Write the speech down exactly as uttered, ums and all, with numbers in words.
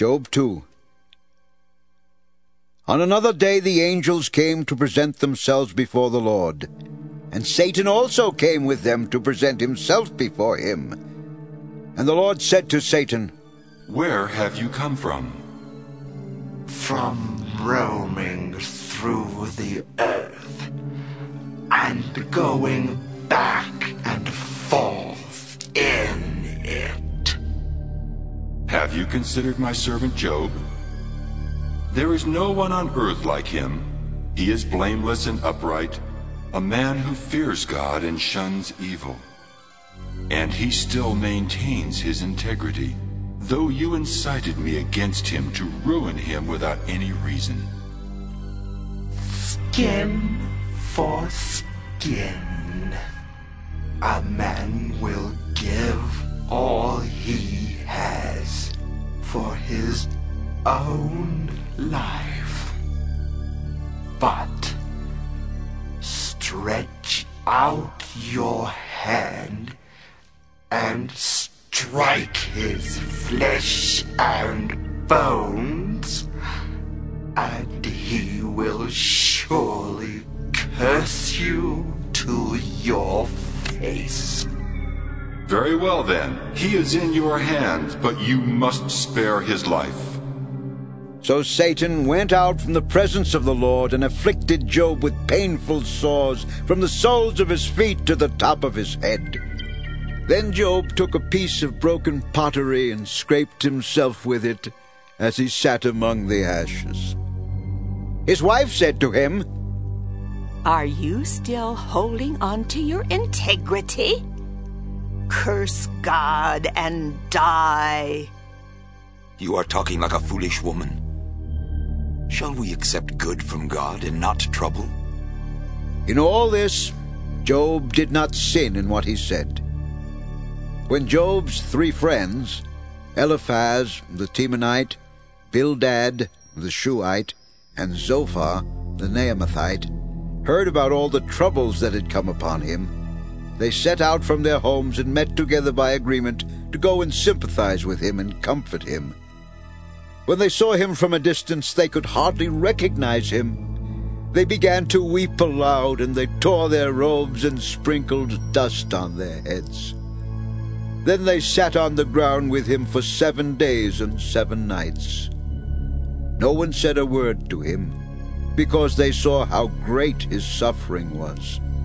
Job two. On another day the angels came to present themselves before the Lord, and Satan also came with them to present himself before him. And the Lord said to Satan, Where have you come from? From roaming through the earth, and going back and forth in it. Have you considered my servant Job? There is no one on earth like him. He is blameless and upright, a man who fears God and shuns evil. And he still maintains his integrity, though you incited me against him to ruin him without any reason. Skin for skin. A man will give all he has for his own life. But stretch out your hand and strike his flesh and bones, and he will surely curse you to your face. Very well then, he is in your hands, but you must spare his life. So Satan went out from the presence of the Lord and afflicted Job with painful sores from the soles of his feet to the top of his head. Then Job took a piece of broken pottery and scraped himself with it as he sat among the ashes. His wife said to him, Are you still holding on to your integrity? Curse God and die. You are talking like a foolish woman. Shall we accept good from God and not trouble? In all this, Job did not sin in what he said. When Job's three friends, Eliphaz the Temanite, Bildad the Shuhite, and Zophar the Naamathite, heard about all the troubles that had come upon him, they set out from their homes and met together by agreement to go and sympathize with him and comfort him. When they saw him from a distance, they could hardly recognize him. They began to weep aloud, and they tore their robes and sprinkled dust on their heads. Then they sat on the ground with him for seven days and seven nights. No one said a word to him, because they saw how great his suffering was.